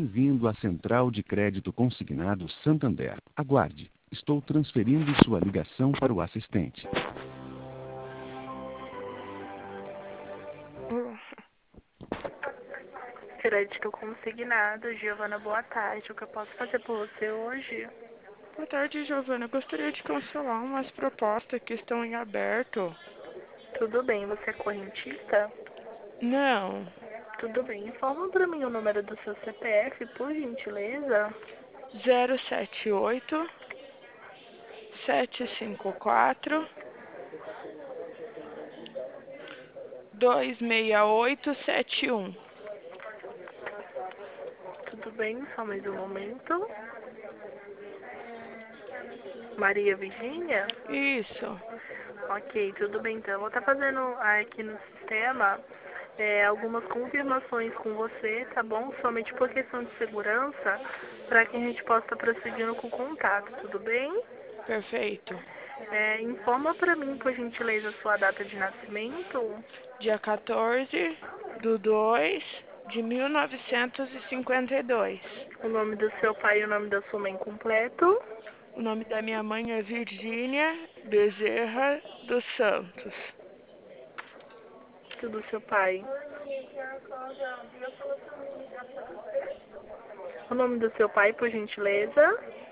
Bem-vindo à Central de Crédito Consignado Santander. Aguarde. Estou transferindo sua ligação para o assistente. Crédito consignado, Giovana, boa tarde. O que eu posso fazer por você hoje? Boa tarde, Giovana. Eu gostaria de cancelar umas propostas que estão em aberto. Tudo bem, você é correntista? Não. Tudo bem, informa para mim o número do seu CPF, por gentileza. 078 754 26871. Tudo bem, só mais um momento. Maria Virgínia? Isso. Ok, tudo bem então. Eu vou estar fazendo aqui no sistema algumas confirmações com você, tá bom? Somente por questão de segurança, para que a gente possa estar prosseguindo com o contato, tudo bem? Perfeito. Informa para mim, por gentileza, sua data de nascimento. Dia 14 de 2 de 1952. O nome do seu pai e o nome da sua mãe completo. O nome da minha mãe é Virgínia Bezerra dos Santos. Do seu pai. O nome do seu pai, por gentileza.